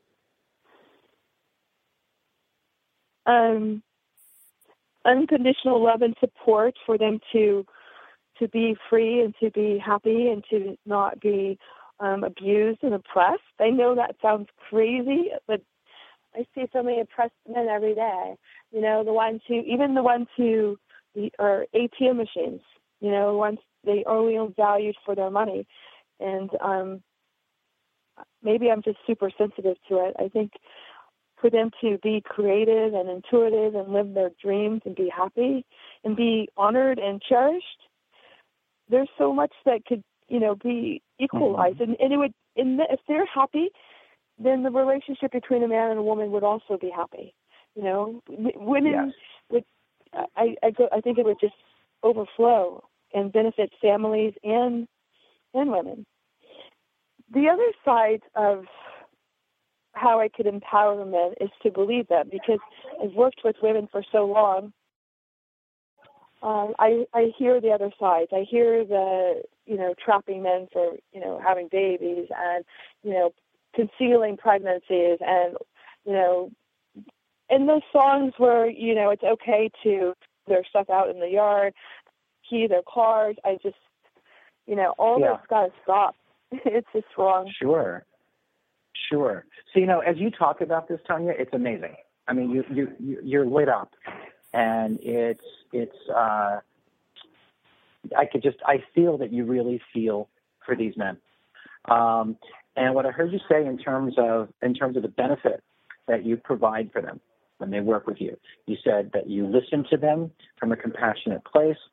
Um, unconditional love and support for them to to be free and to be happy and to not be um, abused and oppressed. I know that sounds crazy, but I see so many oppressed men every day. You know, the ones who, even the ones who are A T M machines, you know, once they only valued for their money. And um, maybe I'm just super sensitive to it. I think for them to be creative and intuitive and live their dreams and be happy and be honored and cherished, there's so much that could, you know, be equalized. Mm-hmm. And, and it would, and if they're happy, then the relationship between a man and a woman would also be happy. You know, women yes. would, I, I, go, I think it would just overflow and benefit families and and women. The other side of how I could empower men is to believe them, because I've worked with women for so long. Um, I I hear the other side. I hear the, you know, trapping men for, you know, having babies and, you know, concealing pregnancies and, you know, and those songs where, you know, it's okay to their stuff out in the yard, key their cars. I just, you know, all yeah. that's got to stop. It's just wrong. Sure. Sure. So, you know, as you talk about this, Tanya, it's amazing. I mean, you, you, you're lit up, and it's, it's, uh, I could just, I feel that you really feel for these men. Um, and what I heard you say in terms of, in terms of the benefit that you provide for them when they work with you, you said that you listen to them from a compassionate place.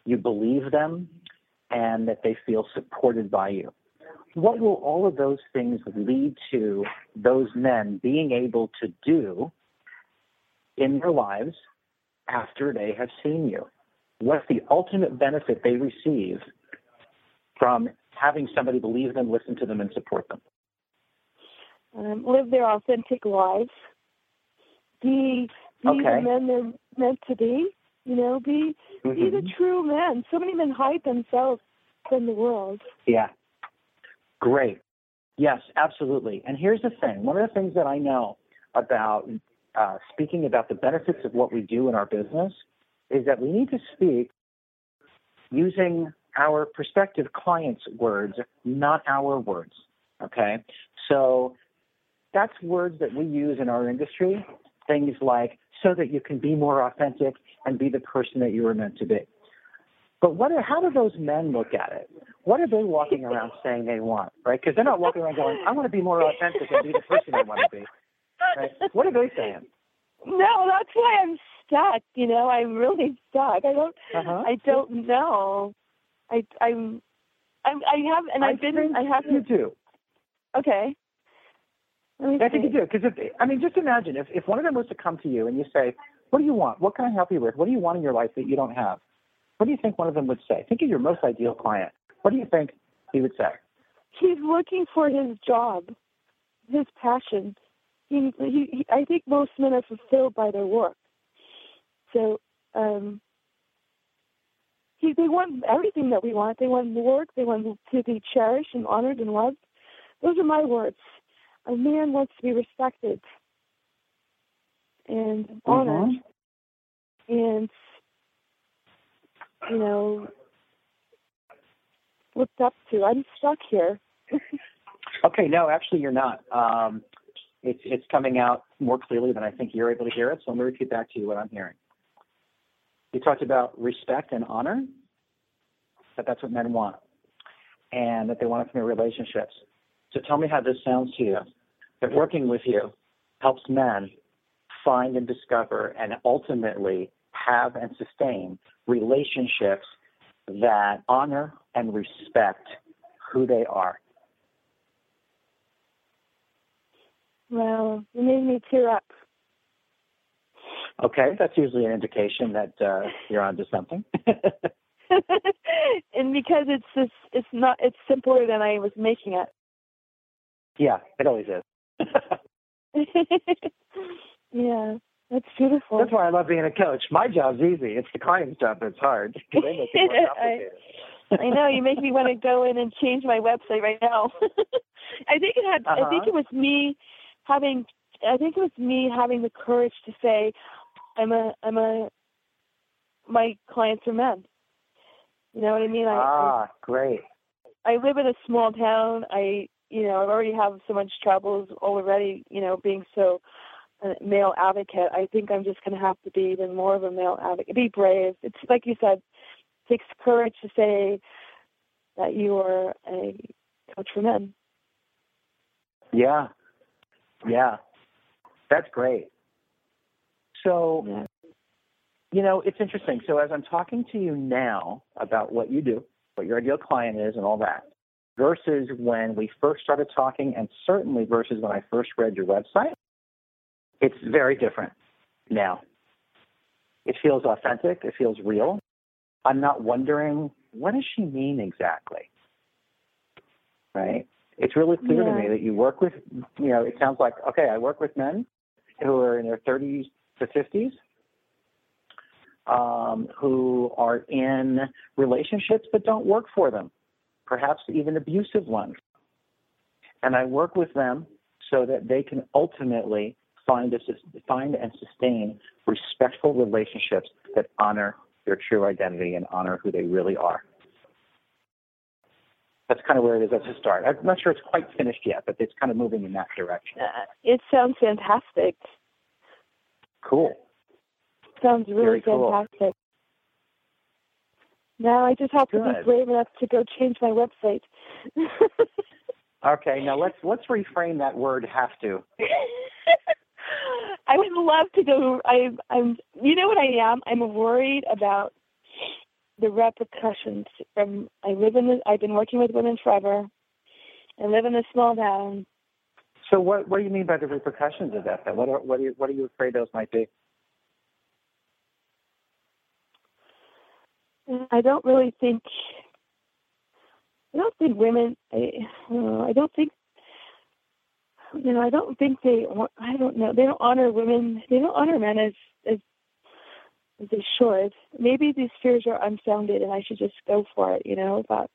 you believe them, and that they feel supported by you. What will all of those things lead to those men being able to do in their lives after they have seen you? What's the ultimate benefit they receive from having somebody believe them, listen to them, and support them? Um, live their authentic lives. Be, be okay. the men they're meant to be. You know, be mm-hmm. be the true men. So many men hide themselves from the world. Yeah. Great. Yes, absolutely. And here's the thing. One of the things that I know about uh, speaking about the benefits of what we do in our business is that we need to speak using our prospective clients' words, not our words. Okay? So that's words that we use in our industry, things like so that you can be more authentic and be the person that you were meant to be. But what are, how do those men look at it? What are they walking around saying they want, right? Because they're not walking around going, I want to be more authentic and be the person I want to be. Right? What are they saying? No, that's why I'm stuck. You know, I'm really stuck. I don't. Uh-huh. I don't know. I I'm, I'm I have and I I've been. I have you to do. Okay. I think you do because if I mean, just imagine if if one of them was to come to you and you say, "What do you want? What can I help you with? What do you want in your life that you don't have?" What do you think one of them would say? Think of your most ideal client. What do you think he would say? He's looking for his job, his passion. He, he, he, I think most men are fulfilled by their work. So um, he, they want everything that we want. They want work. They want to be cherished and honored and loved. Those are my words. A man wants to be respected and honored mm-hmm. and, you know, looked up to. I'm stuck here. Okay, no, actually you're not. Um, it's it's coming out more clearly than I think you're able to hear it, so let me repeat back to you what I'm hearing. You talked about respect and honor, that that's what men want, and that they want it from their relationships. So tell me how this sounds to you, that working with you helps men find and discover and ultimately have and sustain relationships that honor and respect who they are. Well, you made me tear up. Okay, that's usually an indication that uh, you're onto something. And because it's just, it's not, it's simpler than I was making it. Yeah, it always is. Yeah, that's beautiful. That's why I love being a coach. My job's easy. It's the client's job that's hard. They make it more complicated. I, I know, you make me want to go in and change my website right now. I think it had. Uh-huh. I think it was me having. I think it was me having the courage to say, "I'm a. I'm a. My clients are men." You know what I mean? I, ah, I, great. I live in a small town. I, you know, I already have so much troubles already. You know, being so a male advocate. I think I'm just going to have to be even more of a male advocate. Be brave. It's like you said. It takes courage to say that you are a coach for men. Yeah. Yeah. That's great. So, yeah. You know, it's interesting. So as I'm talking to you now about what you do, what your ideal client is and all that, versus when we first started talking, and certainly versus when I first read your website, it's very different now. It feels authentic. It feels real. I'm not wondering, what does she mean exactly? Right? It's really clear yeah. to me that you work with, you know, it sounds like, okay, I work with men who are in their thirties to fifties, um, who are in relationships that don't work for them, perhaps even abusive ones. And I work with them so that they can ultimately find, a, find and sustain respectful relationships that honor their true identity and honor who they really are. That's kind of where it is at the start. I'm not sure it's quite finished yet, but it's kind of moving in that direction. Uh, it sounds fantastic. Cool. Sounds really cool. fantastic. Now I just have Good. to be brave enough to go change my website. Okay, now let's let's reframe that word "have to." I would love to go. I, I'm. You know what I am? I'm worried about the repercussions from, I live in the, I've been working with women forever. I live in a small town. So what, what do you mean by the repercussions of that? Then? What are, what are you, what are you afraid those might be? I don't really think, I don't think women, I, uh, I don't think, you know, I don't think they, I don't know, they don't honor women, they don't honor men as, as, as they should. Maybe these fears are unfounded and I should just go for it, you know, but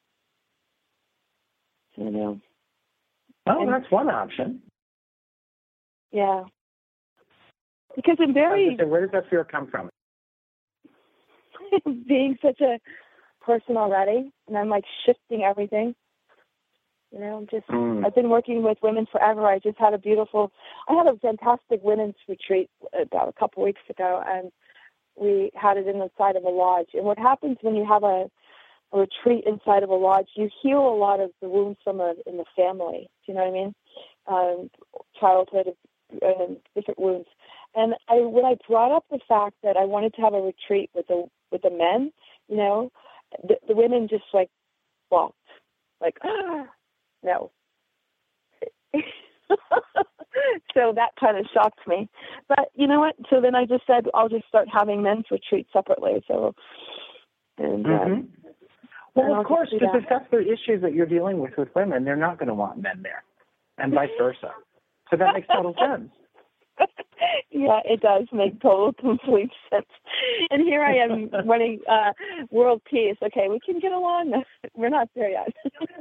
I don't know. Oh, and, that's one option. Yeah. Because I'm very... So where does that fear come from? being such a person already, and I'm like shifting everything. You know, I'm just, mm. I've been working with women forever. I just had a beautiful, I had a fantastic women's retreat about a couple weeks ago, and we had it inside of a lodge. And what happens when you have a, a retreat inside of a lodge, you heal a lot of the wounds from a, in the family. Do you know what I mean? Um, childhood and different wounds. And I, when I brought up the fact that I wanted to have a retreat with the with the men, you know, the, the women just like balked, like, ah, no. So that kind of shocked me. But you know what? So then I just said I'll just start having men's retreats separately. So, and mm-hmm. um, well, and of course, because if that's the issues that you're dealing with with women, they're not going to want men there, and vice versa. So that makes total sense. Yeah, it does make total, complete sense. And here I am running uh, world peace. Okay, we can get along. We're not there yet.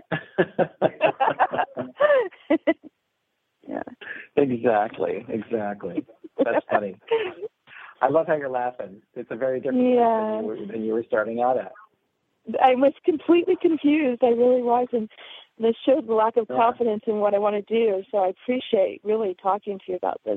Yeah. Exactly, exactly. That's funny. I love how you're laughing. It's a very different yeah. place than you, were, than you were starting out at. I was completely confused. I really was. And this shows the lack of yeah. confidence in what I want to do. So I appreciate really talking to you about this.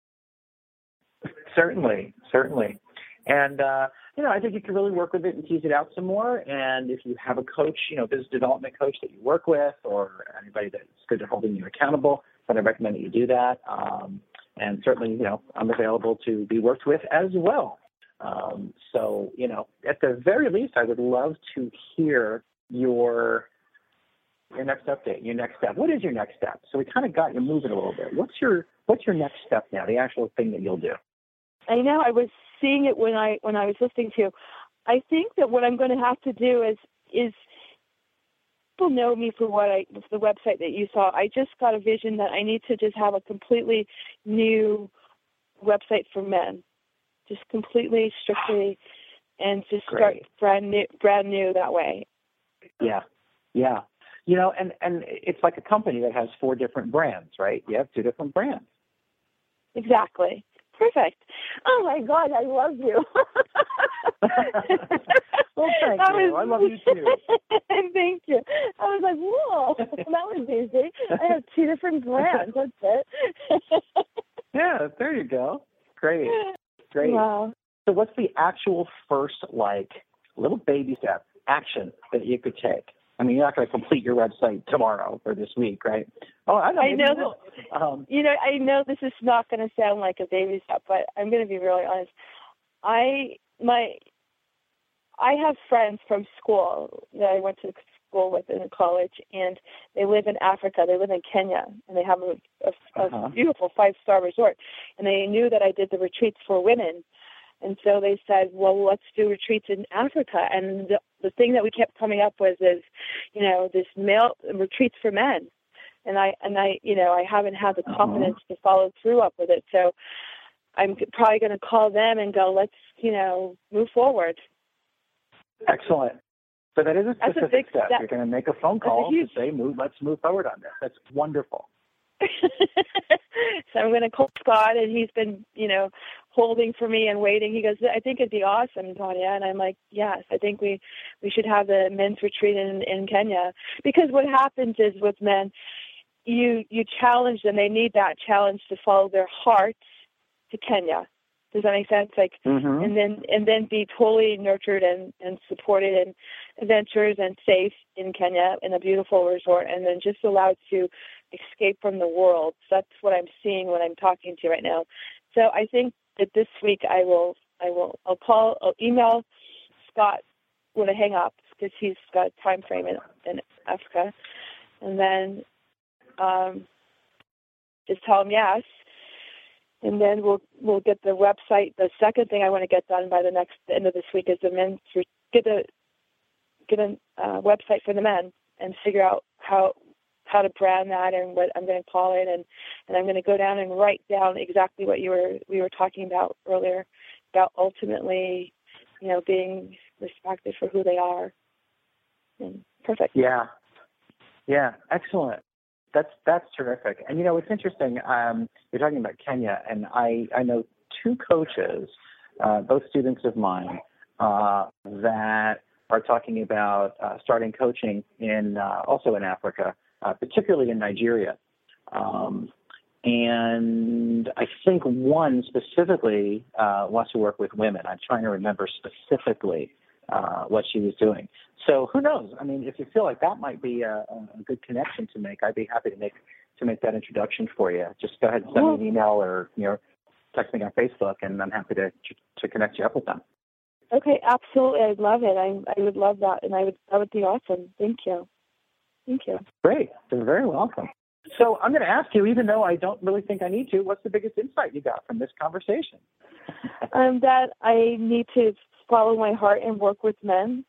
Certainly, certainly. And, uh, you know, I think you can really work with it and tease it out some more. And if you have a coach, you know, business development coach that you work with or anybody that's good at holding you accountable, then I recommend that you do that. Um, and certainly, you know, I'm available to be worked with as well. Um, so, you know, at the very least, I would love to hear your your next update, your next step. What is your next step? So we kind of got you moving a little bit. What's your what's your next step now, the actual thing that you'll do? I know. I was seeing it when I when I was listening to you. I think that what I'm going to have to do is is people know me for what I the website that you saw. I just got a vision that I need to just have a completely new website for men, just completely strictly, and just Great. start brand new brand new that way. Yeah, yeah. You know, and and it's like a company that has four different brands, right? You have two different brands. Exactly. Perfect. Oh my God, I love you. Well, thank that you. Was, I love you too. Thank you. I was like, whoa, that was easy. I have two different brands. That's it. Yeah, there you go. Great. Great. Wow. So what's the actual first, like, little baby step action that you could take? I mean, you're not going to complete your website tomorrow or this week, right? Oh, I know. I know. That, um, you know, I know this is not going to sound like a baby step, but I'm going to be really honest. I my I have friends from school that I went to school with in college, and they live in Africa. They live in Kenya, and they have a, a, uh-huh. a beautiful five-star resort. And they knew that I did the retreats for women. And so they said, well, let's do retreats in Africa. And the, the thing that we kept coming up with is, you know, this male retreats for men. And I, and I, you know, I haven't had the confidence uh-huh. to follow through up with it. So I'm probably going to call them and go, let's, you know, move forward. Excellent. So that is a specific That's a big step. step. You're going to make a phone call huge... to say, move, let's move forward on this. That's wonderful. So I'm going to call Scott, and he's been, you know, holding for me and waiting. He goes, I think it'd be awesome, Tanya. And I'm like, yes, I think we, we should have the men's retreat in, in Kenya. Because what happens is with men, you you challenge them. They need that challenge to follow their hearts to Kenya. Does that make sense? Like, mm-hmm. and then and then be totally nurtured and, and supported and adventures and safe in Kenya in a beautiful resort, and then just allowed to escape from the world. So that's what I'm seeing when I'm talking to you right now. So I think that this week I will I will I'll call I'll email Scott when I hang up because he's got a time frame in, in Africa, and then um, just tell him yes, and then we'll we'll get the website. The second thing I want to get done by the next the end of this week is the men's get a get a uh, website for the men and figure out how how to brand that and what I'm going to call it, and, and I'm going to go down and write down exactly what you were we were talking about earlier about ultimately, you know, being respected for who they are. And perfect. Yeah, yeah, excellent. That's that's terrific. And you know, it's interesting. Um, you're talking about Kenya, and I I know two coaches, uh, both students of mine, uh, that are talking about uh, starting coaching in uh, also in Africa. Uh, particularly in Nigeria. Um, and I think one specifically uh, wants to work with women. I'm trying to remember specifically uh, what she was doing. So who knows? I mean, if you feel like that might be a, a good connection to make, I'd be happy to make to make that introduction for you. Just go ahead and send me an email or, you know, text me on Facebook, and I'm happy to to connect you up with them. Okay, absolutely. I'd love it. I I would love that, and I would that would be awesome. Thank you. Thank you. Great. You're very welcome. So I'm going to ask you, even though I don't really think I need to, what's the biggest insight you got from this conversation? um, that I need to follow my heart and work with men.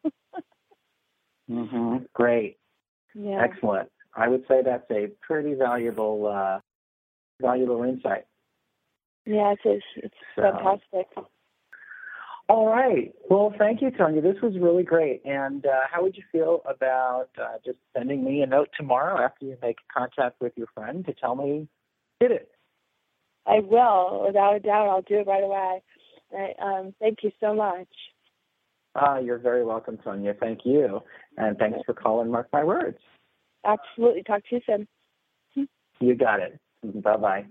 mm-hmm. Great. Yeah. Excellent. I would say that's a pretty valuable, uh, valuable insight. Yeah, it's it's so. fantastic. All right. Well, thank you, Tonya. This was really great. And uh, how would you feel about uh, just sending me a note tomorrow after you make contact with your friend to tell me you did it? I will. Without a doubt, I'll do it right away. I, um, thank you so much. Uh, you're very welcome, Tonya. Thank you. And thanks for calling Mark My Words. Absolutely. Talk to you soon. You got it. Bye-bye.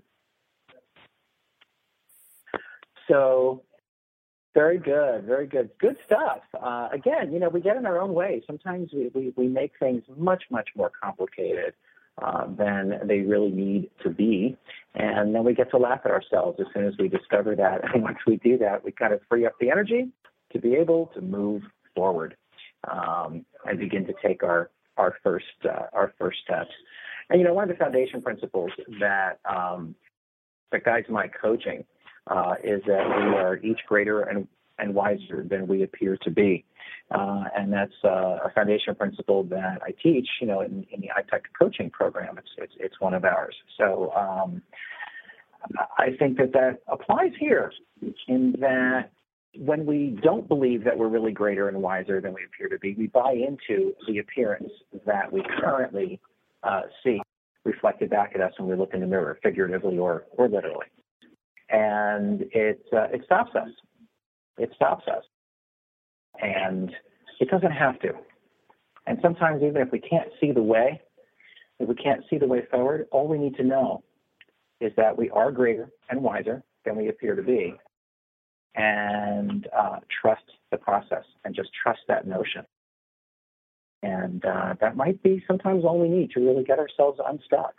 So... Very good, very good. Good stuff. Uh, again, you know, we get in our own way. Sometimes we, we, we make things much, much more complicated uh, than they really need to be. And then we get to laugh at ourselves as soon as we discover that. And once we do that, we kind of free up the energy to be able to move forward um, and begin to take our, our, first, uh, our first steps. And, you know, one of the foundation principles that, um, that guides my coaching Uh, is that we are each greater and, and wiser than we appear to be. Uh, and that's uh, a foundation principle that I teach, you know, in, in the I P E C coaching program. It's, it's, it's one of ours. So um, I think that that applies here in that when we don't believe that we're really greater and wiser than we appear to be, we buy into the appearance that we currently uh, see reflected back at us when we look in the mirror, figuratively or, or literally. And it uh, it stops us. It stops us. And it doesn't have to. And sometimes even if we can't see the way, if we can't see the way forward, all we need to know is that we are greater and wiser than we appear to be. And uh, trust the process and just trust that notion. And uh, that might be sometimes all we need to really get ourselves unstuck.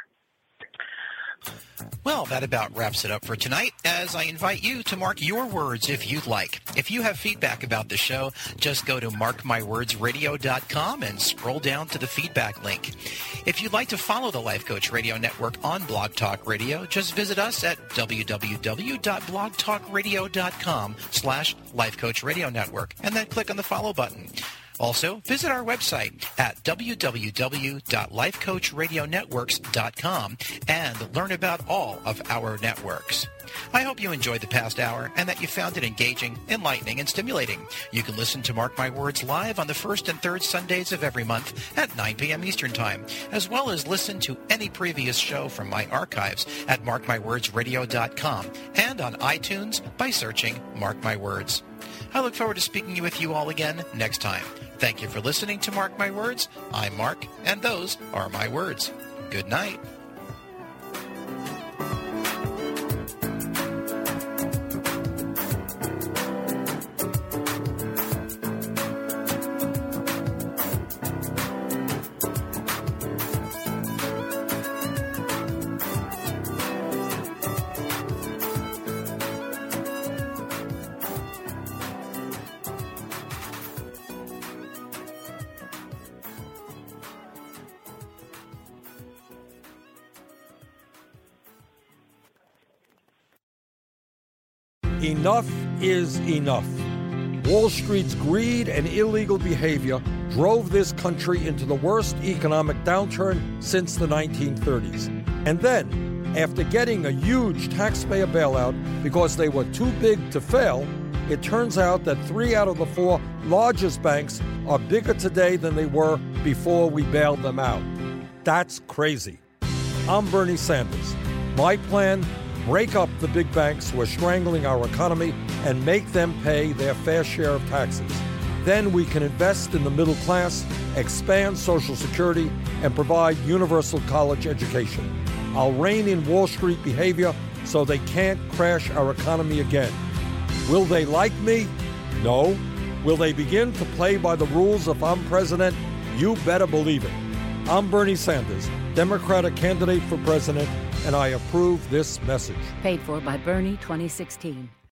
Well, that about wraps it up for tonight, as I invite you to mark your words if you'd like. If you have feedback about the show, just go to mark my words radio dot com and scroll down to the feedback link. If you'd like to follow the Life Coach Radio Network on Blog Talk Radio, just visit us at w w w dot blog talk radio dot com slash Life Coach Radio Network, and then click on the follow button. Also, visit our website at w w w dot life coach radio networks dot com and learn about all of our networks. I hope you enjoyed the past hour and that you found it engaging, enlightening, and stimulating. You can listen to Mark My Words live on the first and third Sundays of every month at nine p.m. Eastern Time, as well as listen to any previous show from my archives at mark my words radio dot com and on iTunes by searching Mark My Words. I look forward to speaking with you all again next time. Thank you for listening to Mark My Words. I'm Mark, and those are my words. Good night. Enough is enough. Wall Street's greed and illegal behavior drove this country into the worst economic downturn since the nineteen thirties. And then, after getting a huge taxpayer bailout because they were too big to fail, it turns out that three out of the four largest banks are bigger today than they were before we bailed them out. That's crazy. I'm Bernie Sanders. My plan: break up the big banks who are strangling our economy and make them pay their fair share of taxes. Then we can invest in the middle class, expand Social Security, and provide universal college education. I'll rein in Wall Street behavior so they can't crash our economy again. Will they like me? No. Will they begin to play by the rules if I'm president? You better believe it. I'm Bernie Sanders, Democratic candidate for president, and I approve this message. Paid for by Bernie twenty sixteen.